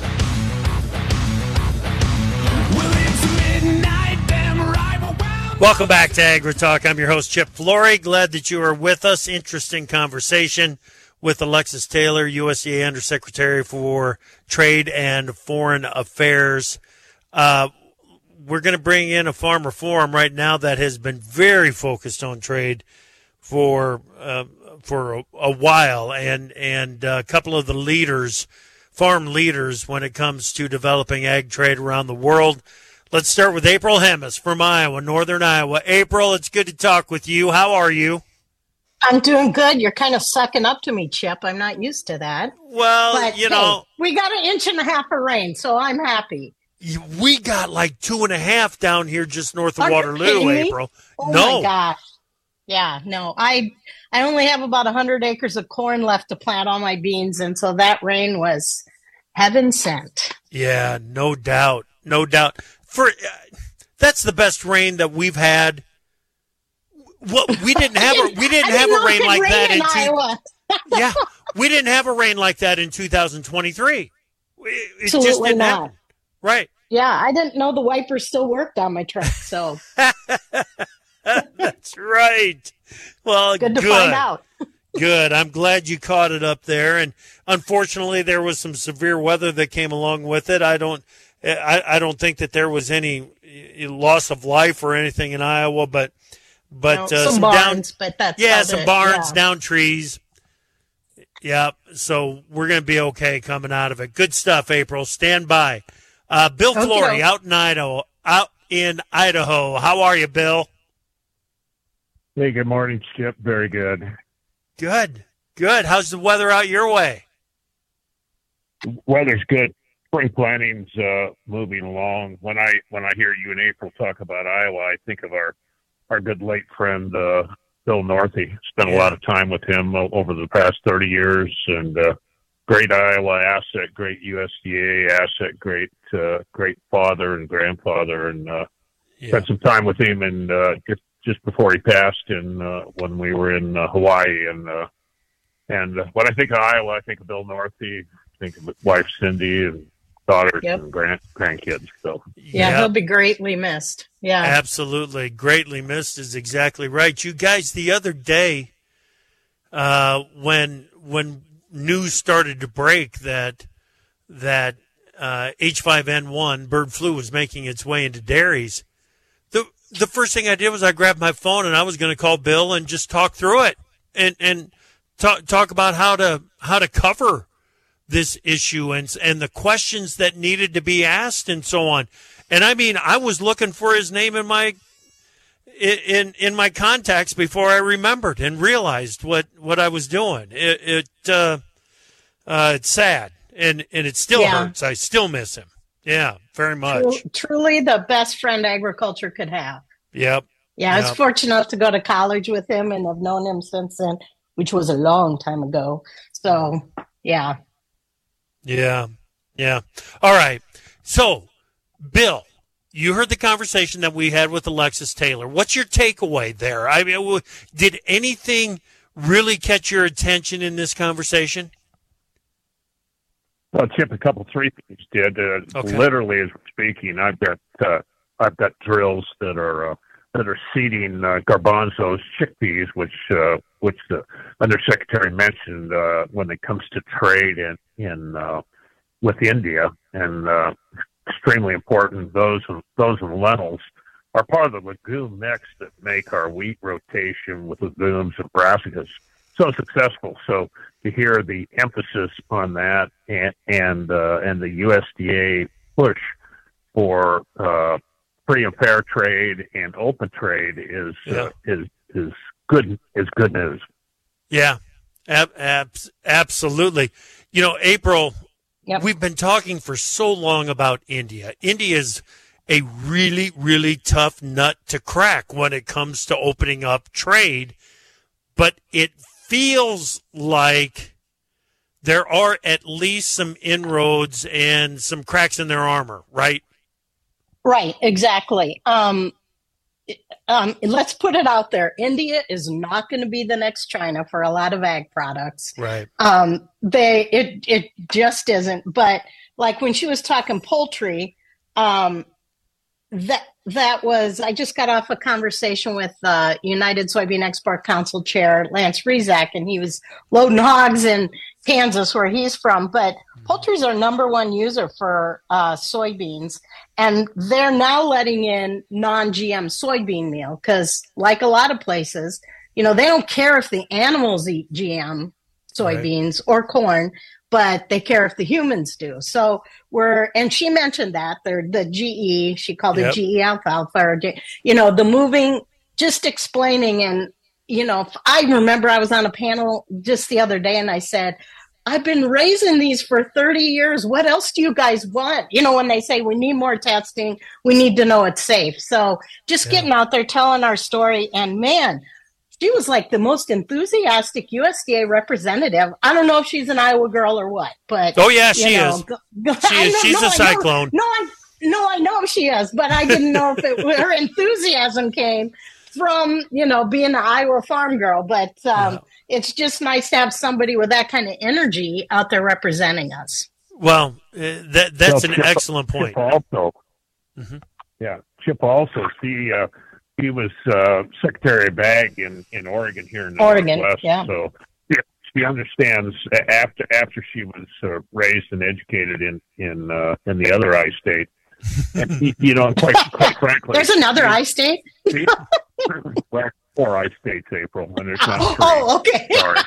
Welcome back to AgriTalk. I'm your host, Chip Flory. Glad that you are with us. Interesting conversation with Alexis Taylor, U S D A Undersecretary for Trade and Foreign Affairs. Uh, we're going to bring in a farmer forum right now that has been very focused on trade for uh, for a, a while, and and a couple of the leaders, farm leaders, when it comes to developing ag trade around the world. Let's start with April Hemis from Iowa, Northern Iowa. April, it's good to talk with you. How are you? I'm doing good. You're kind of sucking up to me, Chip. I'm not used to that. Well, but, you hey, know, we got an inch and a half of rain, so I'm happy. We got like two and a half down here just north of Are you Waterloo, kidding me? April. Oh no. my gosh. Yeah, no. I I only have about one hundred acres of corn left to plant all my beans, and so that rain was heaven sent. Yeah, no doubt. No doubt. For uh, that's the best rain that we've had. Well, we didn't have a we didn't I have didn't a rain know it like could that rain in in two, Iowa. yeah, we didn't have a rain like that in two thousand twenty-three. It, it just Absolutely didn't not. happen. Right. Yeah, I didn't know the wipers still worked on my truck, so That's right. Well, good to good. find out. Good. I'm glad you caught it up there. And unfortunately, there was some severe weather that came along with it. I don't, I, I don't think that there was any loss of life or anything in Iowa, but, but No, uh, some some barns, down, but that's yeah, about some it. barns, Yeah. down trees. Yeah. So we're going to be okay coming out of it. Good stuff, April. Stand by. Uh, Bill Okay. Flory out in Idaho, out in Idaho. How are you, Bill? Hey, good morning, Skip. Very good. Good. Good. How's the weather out your way? Weather's good. Spring planning's uh, moving along. When I when I hear you and April talk about Iowa, I think of our our good late friend uh, Bill Northey. Spent a lot of time with him o- over the past thirty years, and uh, great Iowa asset, great U S D A asset, great uh, great father and grandfather, and uh, Yeah. spent some time with him and uh, just just before he passed, and uh, when we were in uh, Hawaii, and uh, and uh, when I think of Iowa, I think of Bill Northey, I think of his wife Cindy and daughters Yep. and grand grandkids. So Yeah, Yep. he'll be greatly missed. Yeah. Absolutely. Greatly missed is exactly right. You guys, the other day, uh, when when news started to break that that uh, H five N one bird flu was making its way into dairies, the the first thing I did was I grabbed my phone and I was going to call Bill and just talk through it and and talk talk about how to how to cover this issue and and the questions that needed to be asked and so on. And I mean, I was looking for his name in my in in my contacts before I remembered and realized what, what I was doing. It, it uh, uh, it's sad and and it still Yeah. hurts. I still miss him. Yeah, very much. Tru- truly the best friend agriculture could have. Yep. Yeah, I was Yep. fortunate enough to go to college with him and have known him since then, which was a long time ago. So, yeah. Yeah. Yeah. All right. So, Bill, you heard the conversation that we had with Alexis Taylor. What's your takeaway there? I mean, w- did anything really catch your attention in this conversation? Well, Chip, a couple, three things did. Uh, Okay. Literally, as we're speaking, I've got uh, I've got drills that are uh, that are seeding uh, garbanzos, chickpeas, which uh, which the undersecretary mentioned uh, when it comes to trade in in uh, with India, and uh, extremely important. Those and those and lentils are part of the legume mix that make our wheat rotation with legumes and brassicas so successful. So to hear the emphasis on that and and, uh, and the U S D A push for uh, free and fair trade and open trade is uh, is is good is good news. Yeah, ab- ab- absolutely. You know, April, we've been talking for so long about India. India is a really, really tough nut to crack when it comes to opening up trade, but it feels like there are at least some inroads and some cracks in their armor, right? Right, exactly. Um, um, let's put it out there. India is not going to be the next China for a lot of ag products. Right. Um, they it it just isn't. But like when she was talking poultry, um, that that was I just got off a conversation with uh, United Soybean Export Council Chair Lance Rezak, and he was loading hogs in Kansas, where he's from. But poultry is our number one user for uh, soybeans, and they're now letting in non-G M soybean meal because, like a lot of places, you know, they don't care if the animals eat G M soybeans or corn, but they care if the humans do. So we're, and she mentioned that they're the G E, she called it Yep. G E alfalfa, or G- you know, the moving, just explaining and you know, I remember I was on a panel just the other day and I said, I've been raising these for thirty years. What else do you guys want? You know, when they say we need more testing, we need to know it's safe. So just yeah. getting out there, telling our story. And man, she was like the most enthusiastic U S D A representative. I don't know if she's an Iowa girl or what, but oh yeah, she know, is. Go, go, she is. She's know, a cyclone. No, I no, I know she is, but I didn't know if it, her enthusiasm came from, you know, being an Iowa farm girl. But um, yeah. it's just nice to have somebody with that kind of energy out there representing us. Well, uh, that that's well, an Chip, excellent point. Chip also, mm-hmm. yeah, Chip also. He uh, he was uh, Secretary of Ag in, in Oregon here in the Oregon, Northwest. yeah. So yeah, she understands after after she was uh, raised and educated in in uh, in the other I state. And, you know, quite quite frankly, there's another I state. Well, four I states, April, and there's not three. Oh, okay. Sorry.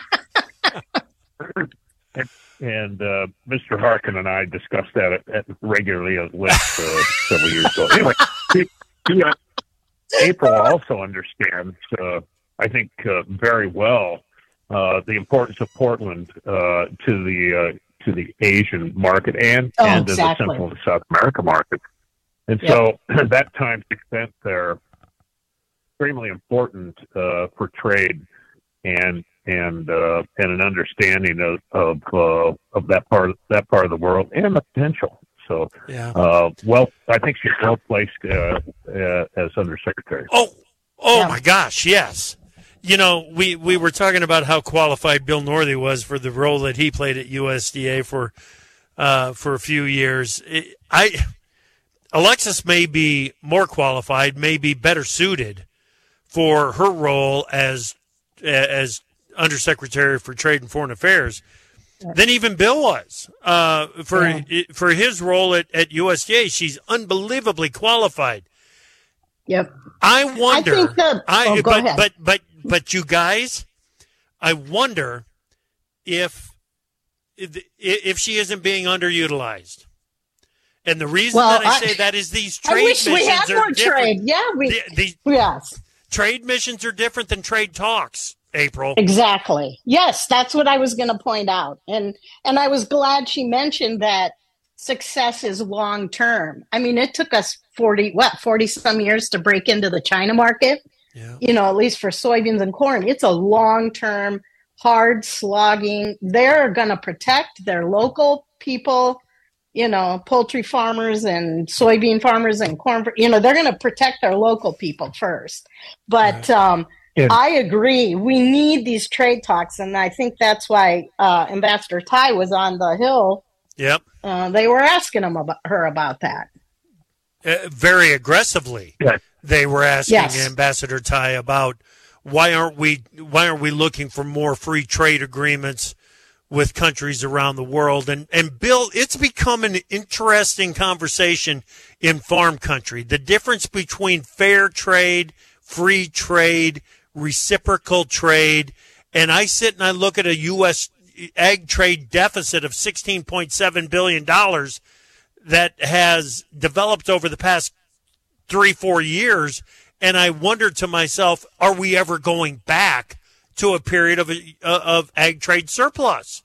and and uh, Mister Harkin and I discussed that at, at regularly at length uh, several years ago. Anyway, he, he, uh, April also understands, uh, I think, uh, very well uh, the importance of Portland uh, to the uh, to the Asian market and, oh, and exactly. to the Central and South America market. And yep. so that time spent there extremely important uh, for trade and and uh, and an understanding of of, uh, of that part that part of the world and the potential. So, yeah. uh, well, I think she's well placed uh, uh, as undersecretary. Oh, oh yeah. my gosh, yes. You know, we, we were talking about how qualified Bill Northey was for the role that he played at U S D A for uh, for a few years. It, I Alexis may be more qualified, may be better suited for her role as as Undersecretary for Trade and Foreign Affairs than even Bill was. Uh, for yeah. for his role at, at U S D A, she's unbelievably qualified. Yep. I wonder. I think that, I, oh, go but, ahead. but but but you guys, I wonder if if she isn't being underutilized. And the reason well, that I, I say that is these trade I wish missions we had are more different. Trade. Yeah, we the, the, yes. Trade missions are different than trade talks, April. Exactly. Yes, that's what I was going to point out. And and I was glad she mentioned that success is long term. I mean, it took us forty what, forty some years to break into the China market. Yeah. You know, at least for soybeans and corn. It's a long term, hard slogging. They're going to protect their local people, you know, poultry farmers and soybean farmers and corn, you know, they're going to protect their local people first. But yeah. um, yeah. I agree. We need these trade talks. And I think that's why uh, Ambassador Tai was on the Hill. Yep. Uh, they were asking him about her about that. Uh, very aggressively. Yeah. They were asking yes. Ambassador Tai about why aren't we why aren't we looking for more free trade agreements with countries around the world? And and Bill, it's become an interesting conversation in farm country. The difference between fair trade, free trade, reciprocal trade, and I sit and I look at a U S ag trade deficit of sixteen point seven billion dollars that has developed over the past three, four years, and I wonder to myself, are we ever going back to a period of of ag trade surplus?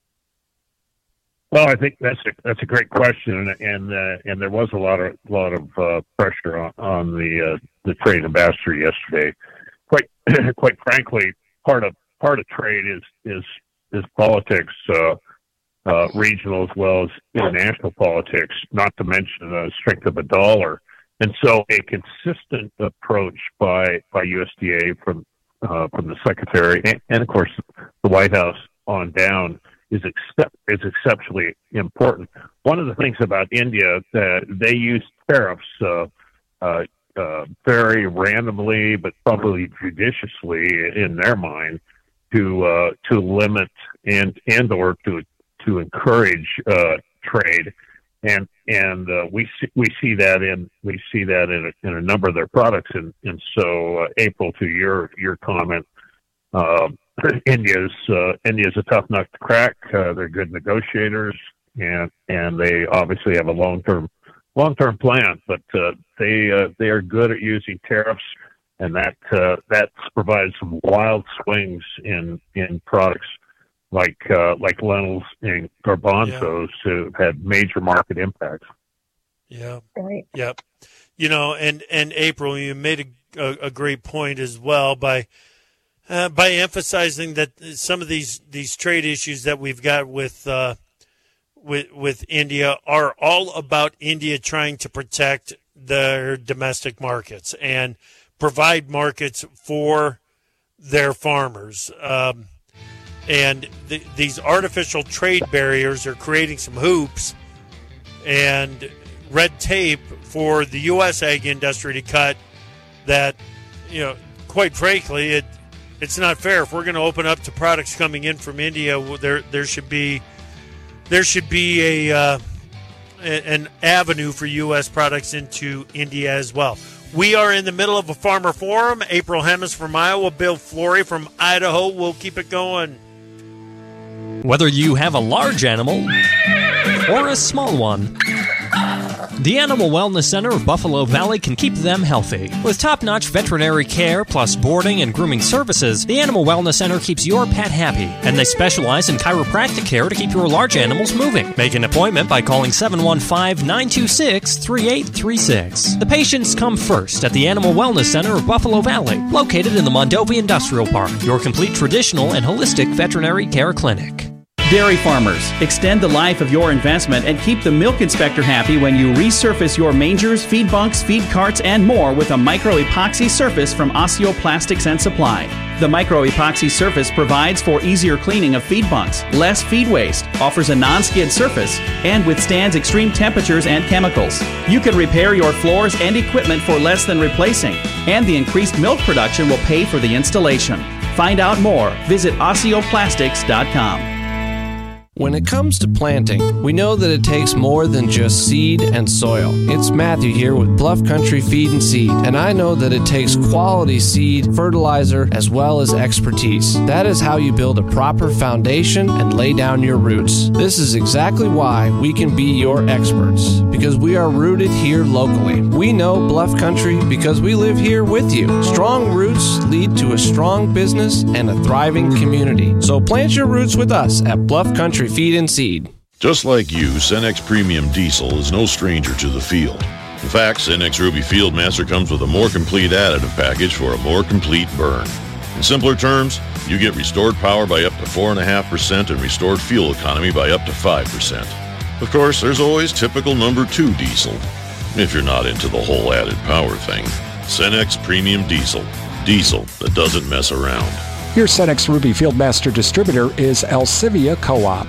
Well, I think that's a that's a great question, and and, uh, and there was a lot of lot of uh, pressure on, on the uh, the trade ambassador yesterday. Quite quite frankly, part of part of trade is is is politics, uh, uh, regional as well as international politics. Not to mention the strength of a dollar. And so a consistent approach by, by U S D A from uh, from the Secretary and, and, of course, the White House on down is, except, is exceptionally important. One of the things about India, that they use tariffs uh, uh, uh, very randomly but probably judiciously in their mind to uh, to limit and, and or to, to encourage uh, trade. And and uh, we see, we see that in we see that in a, in a number of their products, and and so uh, April, to your your comment, uh, India's uh, India's a tough nut to crack. Uh, they're good negotiators, and and they obviously have a long term long term plan, but uh, they uh, they are good at using tariffs and that uh, that's provided some wild swings in in products like uh, like lentils and garbanzos yeah. have had major market impacts. Yeah. Right. Yep. You know, and, and April, you made a, a, a great point as well by uh, by emphasizing that some of these, these trade issues that we've got with uh, with with India are all about India trying to protect their domestic markets and provide markets for their farmers. Um, and th- these artificial trade barriers are creating some hoops and red tape for the U S ag industry to cut that, you know, quite frankly, it it's not fair. If we're going to open up to products coming in from India, there there should be there should be a uh, an avenue for U S products into India as well. We are in the middle of a farmer forum. April Hemis from Iowa, Bill Flory from Idaho. We'll keep it going. Whether you have a large animal or a small one, the Animal Wellness Center of Buffalo Valley can keep them healthy. With top-notch veterinary care plus boarding and grooming services, the Animal Wellness Center keeps your pet happy, and they specialize in chiropractic care to keep your large animals moving. Make an appointment by calling seven one five, nine two six, three eight three six. The patients come first at the Animal Wellness Center of Buffalo Valley, located in the Mondovi Industrial Park, your complete traditional and holistic veterinary care clinic. Dairy farmers, extend the life of your investment and keep the milk inspector happy when you resurface your mangers, feed bunks, feed carts, and more with a micro-epoxy surface from Osseo Plastics and Supply. The micro-epoxy surface provides for easier cleaning of feed bunks, less feed waste, offers a non-skid surface, and withstands extreme temperatures and chemicals. You can repair your floors and equipment for less than replacing, and the increased milk production will pay for the installation. Find out more. Visit osseo plastics dot com. When it comes to planting, we know that it takes more than just seed and soil. It's Matthew here with Bluff Country Feed and Seed, and I know that it takes quality seed, fertilizer, as well as expertise. That is how you build a proper foundation and lay down your roots. This is exactly why we can be your experts, because we are rooted here locally. We know Bluff Country because we live here with you. Strong roots lead to a strong business and a thriving community. So plant your roots with us at Bluff Country Feed and Seed. Just like you, Cenex Premium Diesel is no stranger to the field. In fact, Cenex Ruby Fieldmaster comes with a more complete additive package for a more complete burn. In simpler terms, you get restored power by up to four point five percent and restored fuel economy by up to five percent. Of course, there's always typical number two diesel, if you're not into the whole added power thing. Cenex Premium Diesel. Diesel that doesn't mess around. Your Cenex Ruby Fieldmaster distributor is Alcivia Co-op.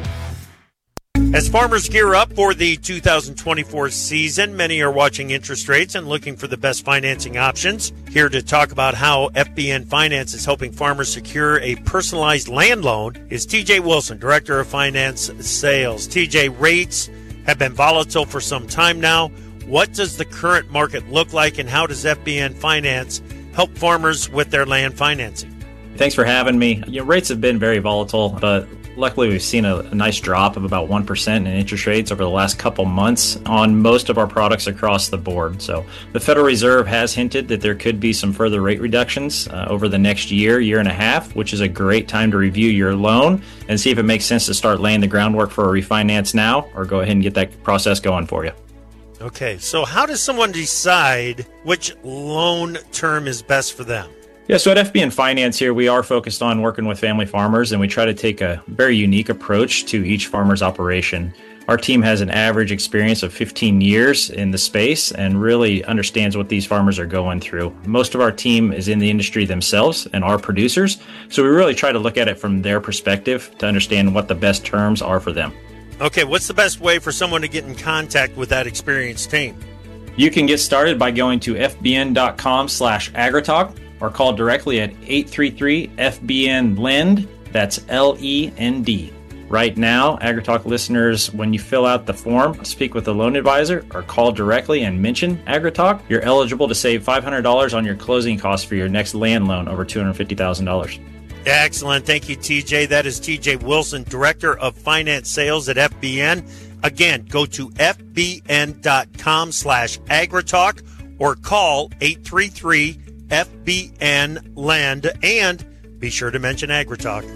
As farmers gear up for the two thousand twenty-four season, many are watching interest rates and looking for the best financing options. Here to talk about how F B N Finance is helping farmers secure a personalized land loan is T J Wilson, Director of Finance Sales. T J, rates have been volatile for some time now. What does the current market look like, and how does F B N Finance help farmers with their land financing? Thanks for having me. You know, rates have been very volatile, but luckily we've seen a, a nice drop of about one percent in interest rates over the last couple months on most of our products across the board. So the Federal Reserve has hinted that there could be some further rate reductions uh, over the next year, year and a half, which is a great time to review your loan and see if it makes sense to start laying the groundwork for a refinance now, or go ahead and get that process going for you. Okay, so how does someone decide which loan term is best for them? Yeah, so at F B N Finance here, we are focused on working with family farmers, and we try to take a very unique approach to each farmer's operation. Our team has an average experience of fifteen years in the space and really understands what these farmers are going through. Most of our team is in the industry themselves and are producers, so we really try to look at it from their perspective to understand what the best terms are for them. Okay, what's the best way for someone to get in contact with that experienced team? You can get started by going to f b n dot com slash agritalk or call directly at eight three three F B N lend. That's L E N D. Right now, AgriTalk listeners, when you fill out the form, speak with a loan advisor or call directly and mention AgriTalk, you're eligible to save five hundred dollars on your closing costs for your next land loan over two hundred fifty thousand dollars. Excellent. Thank you, T J. That is T J Wilson, Director of Finance Sales at F B N. Again, go to f b n dot com slash agritalk or call eight three three F B N Land, and be sure to mention AgriTalk.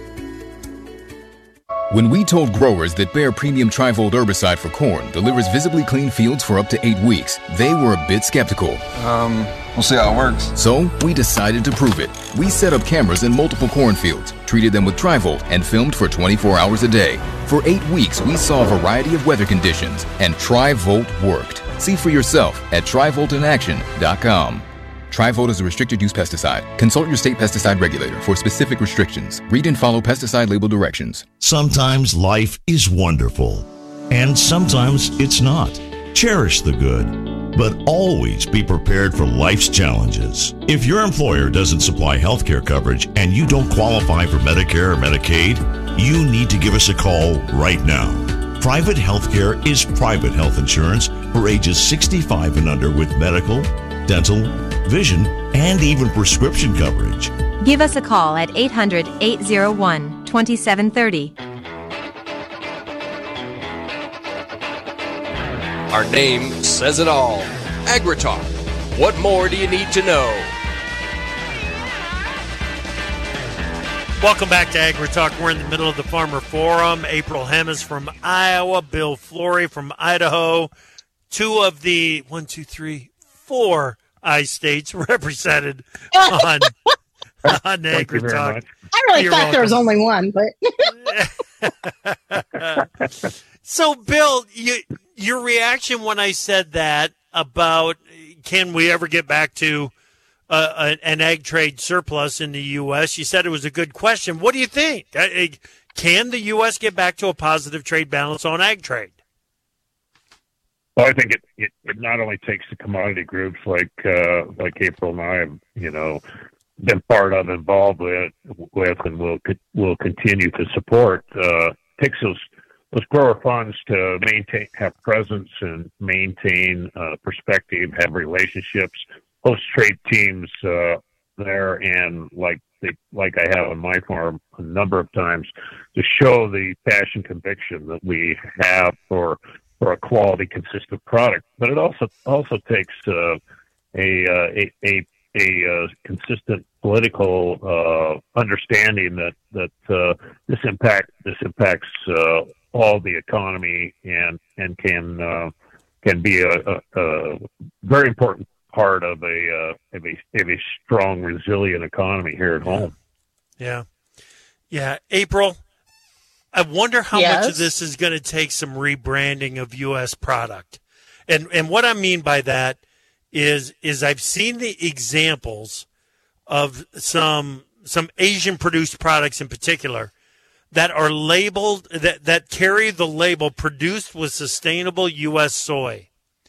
When we told growers that Bayer Premium Trivolt herbicide for corn delivers visibly clean fields for up to eight weeks, they were a bit skeptical. Um, we'll see how it works. So we decided to prove it. We set up cameras in multiple cornfields, treated them with Trivolt, and filmed for twenty-four hours a day. For eight weeks, we saw a variety of weather conditions, and Trivolt worked. See for yourself at trivolt in action dot com. Trivolt is a restricted-use pesticide. Consult your state pesticide regulator for specific restrictions. Read and follow pesticide label directions. Sometimes life is wonderful, and sometimes it's not. Cherish the good, but always be prepared for life's challenges. If your employer doesn't supply health care coverage and you don't qualify for Medicare or Medicaid, you need to give us a call right now. Private health care is private health insurance for ages sixty-five and under with medical, dental, vision, and even prescription coverage. Give us a call at eight hundred, eight oh one, two seven three oh. Our name says it all. AgriTalk. What more do you need to know? Welcome back to AgriTalk. We're in the middle of the Farmer Forum. April Hemis from Iowa, Bill Flory from Idaho. Two of the one, two, three, four I-states represented on, on AgriTalk. I really You're thought welcome. there was only one, but... So, Bill, you, your reaction when I said that about can we ever get back to uh, an ag trade surplus in the U S, you said it was a good question. What do you think? Can the U S get back to a positive trade balance on ag trade? Well, I think it, it, it not only takes the commodity groups like uh, like April and I have, you know, been part of, involved with, with, and will will continue to support. Uh, takes those those grower funds to maintain, have presence, and maintain uh, perspective, have relationships, host trade teams uh, there, and like they, like I have on my farm a number of times, to show the passion, conviction that we have for. for a quality, consistent product. But it also also takes uh, a, uh, a a a uh, consistent political uh, understanding that that uh, this impact this impacts uh, all the economy and and can uh, can be a, a, a very important part of a, uh, of a of a strong, resilient economy here at home. Yeah, yeah, April. I wonder how yes. much of this is going to take some rebranding of U S product. And and what I mean by that is is I've seen the examples of some some Asian produced products in particular that are labeled that, that carry the label produced with sustainable U S soy.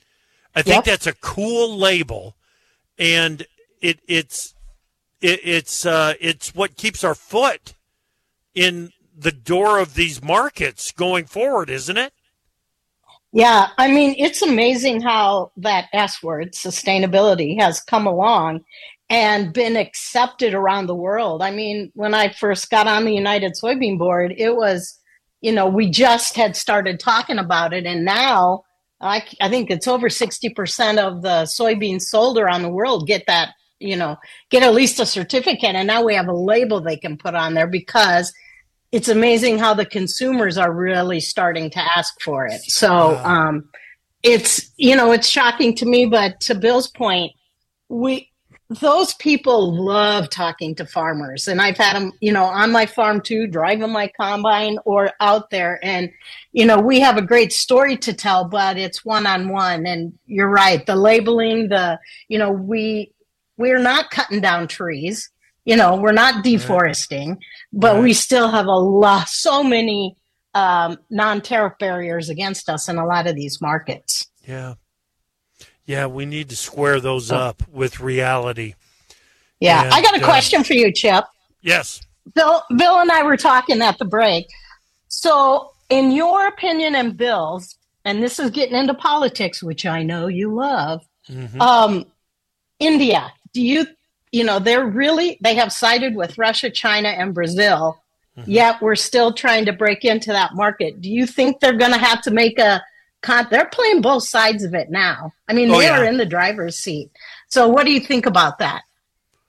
I think yep. that's a cool label, and it it's it, it's uh, it's what keeps our foot in the door of these markets going forward, isn't it? Yeah, I mean, it's amazing how that S word, sustainability, has come along and been accepted around the world. I mean, when I first got on the United Soybean Board, it was, you know, we just had started talking about it, and now I, I think it's over sixty percent of the soybeans sold around the world get that, you know, get at least a certificate, and now we have a label they can put on there because it's amazing how the consumers are really starting to ask for it. So um, it's, you know, it's shocking to me, but to Bill's point, we, those people love talking to farmers, and I've had them, you know, on my farm too, driving my combine or out there. And, you know, we have a great story to tell, but it's one-on-one. And you're right. The labeling, the, you know, we, we're not cutting down trees. You know, we're not deforesting, right. but right. we still have a lot, so many um, non-tariff barriers against us in a lot of these markets. Yeah. Yeah, we need to square those up with reality. Yeah, and, I got a uh, question for you, Chip. Yes. Bill, Bill and I were talking at the break. So in your opinion and Bill's, and this is getting into politics, which I know you love, mm-hmm. um, India, do you You know, they're really, they have sided with Russia, China, and Brazil, mm-hmm. yet we're still trying to break into that market. Do you think they're going to have to make a, con- they're playing both sides of it now. I mean, oh, they yeah. are in the driver's seat. So what do you think about that?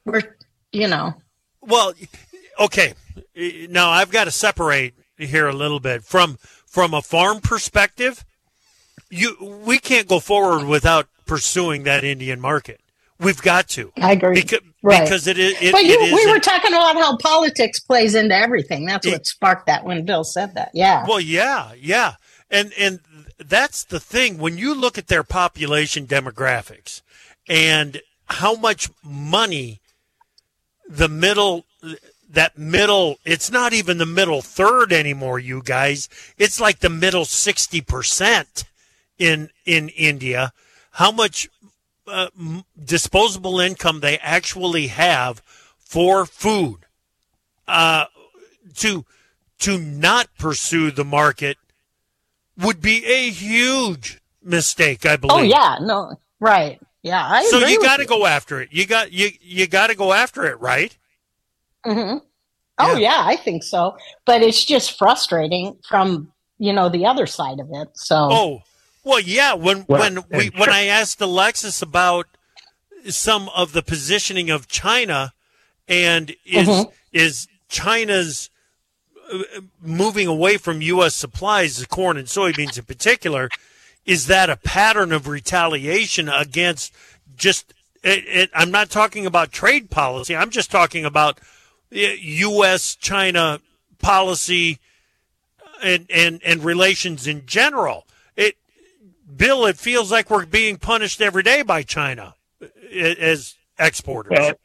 we're, you know. Well, okay. Now I've got to separate here a little bit from from a farm perspective. You, we can't go forward without pursuing that Indian market. We've got to. I agree. Because, right. because it is. It, but you, it is we were an, talking about how politics plays into everything. That's what it, sparked that when Bill said that. Yeah. Well, yeah, yeah, and and that's the thing. When you look at their population demographics and how much money the middle, that middle, it's not even the middle third anymore, you guys. It's like the middle sixty percent in in India. How much uh, disposable income they actually have for food. Uh, to to not pursue the market would be a huge mistake, I believe. Oh yeah, no, right. Yeah, I so agree you with got to go after it. You got you you got to go after it, right? Mm-hmm. Oh yeah. yeah, I think so. But it's just frustrating from you know the other side of it. So oh well, yeah. When well, when we when I asked Alexis about some of the positioning of China and is mm-hmm. is China's moving away from U S supplies, corn and soybeans in particular. Is that a pattern of retaliation against just it, it, I'm not talking about trade policy. I'm just talking about U S China policy and, and, and relations in general. It, Bill, it feels like we're being punished every day by China as exporters. Well,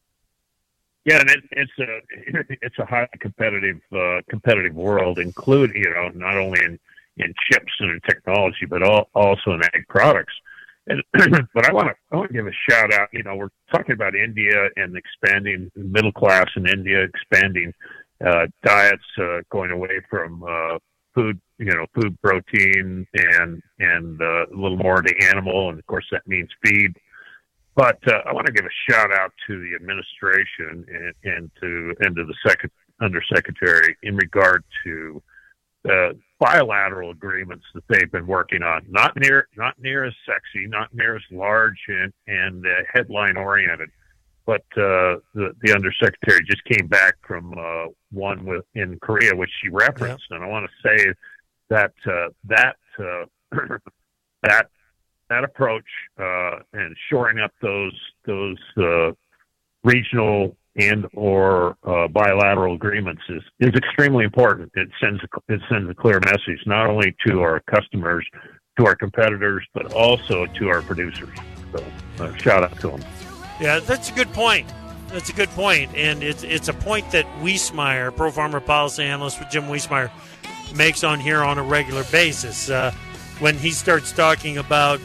yeah, and it, it's a it's a highly competitive uh, competitive world, including you know not only in in chips and in technology, but all, also in ag products. And, but I want to I want to give a shout out. You know, we're talking about India and expanding middle class in India, expanding uh, diets, uh, going away from uh, food, you know, food protein and and uh, a little more to animal, and of course that means feed. But uh, I want to give a shout out to the administration and, and to and to the second undersecretary in regard to uh, bilateral agreements that they've been working on. Not near, not near as sexy, not near as large and and uh, headline oriented. But uh, the the undersecretary just came back from uh, one with in Korea, which she referenced, yeah. and I want to say that uh, that uh, that. That approach uh, and shoring up those those uh, regional and or uh, bilateral agreements is, is extremely important. It sends a, it sends a clear message not only to our customers, to our competitors, but also to our producers. So uh, shout out to them. Yeah, that's a good point. That's a good point, and it's it's a point that Wiesmeyer, Pro Farmer Policy Analyst with Jim Wiesmeyer, makes on here on a regular basis. Uh, when he starts talking about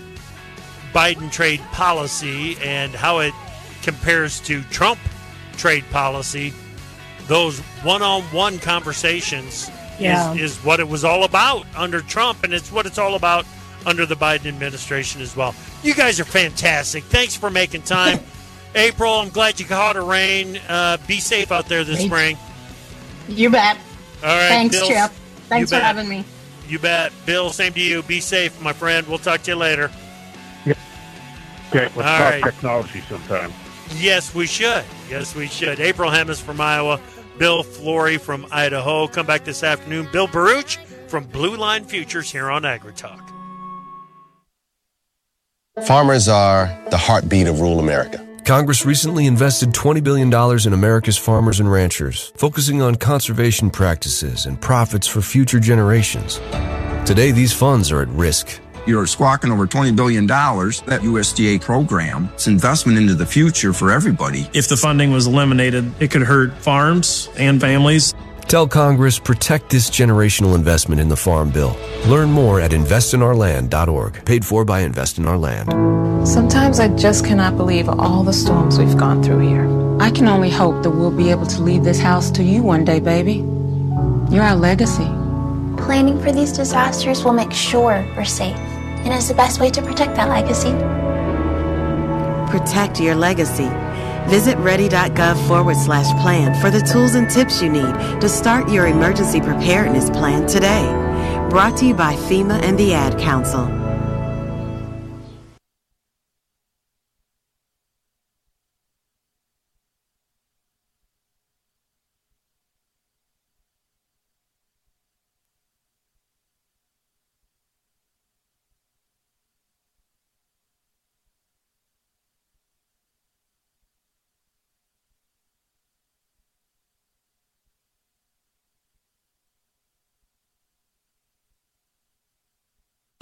Biden trade policy and how it compares to Trump trade policy, those one-on-one conversations yeah. is, is what it was all about under Trump, and it's what it's all about under the Biden administration as well. You guys are fantastic. Thanks for making time. April, I'm glad you caught a rain. Uh, be safe out there this Thanks. spring. You bet. All right, Thanks, Bill, Chip. Thanks for bet. having me. You bet. Bill, same to you. Be safe, my friend. We'll talk to you later. Okay, let's All talk right. technology sometime. Yes, we should. Yes, we should. April Hemis from Iowa, Bill Flory from Idaho. Come back this afternoon. Bill Baruch from Blue Line Futures here on AgriTalk. Farmers are the heartbeat of rural America. Congress recently invested twenty billion dollars in America's farmers and ranchers, focusing on conservation practices and profits for future generations. Today, these funds are at risk. You're squawking over twenty billion dollars. That U S D A program, it's investment into the future for everybody. If the funding was eliminated, it could hurt farms and families. Tell Congress, protect this generational investment in the Farm Bill. Learn more at invest in our land dot org. Paid for by Invest in Our Land. Sometimes I just cannot believe all the storms we've gone through here. I can only hope that we'll be able to leave this house to you one day, baby. You're our legacy. Planning for these disasters will make sure we're safe, and is the best way to protect that legacy. Protect your legacy. Visit ready.gov forward slash plan for the tools and tips you need to start your emergency preparedness plan today. Brought to you by FEMA and the Ad Council.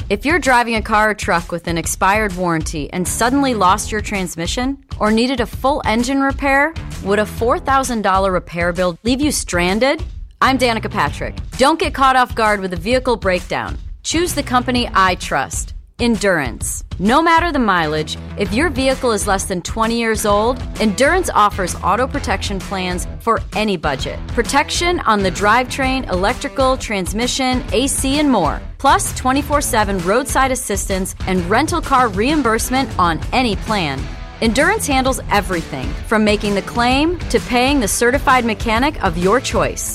If you're driving a car or truck with an expired warranty and suddenly lost your transmission or needed a full engine repair, would a four thousand dollars repair bill leave you stranded? I'm Danica Patrick. Don't get caught off guard with a vehicle breakdown. Choose the company I trust, Endurance. No matter the mileage, if your vehicle is less than twenty years old, Endurance offers auto protection plans for any budget. Protection on the drivetrain, electrical, transmission, A C, and more. Plus twenty-four seven roadside assistance and rental car reimbursement on any plan. Endurance handles everything from making the claim to paying the certified mechanic of your choice.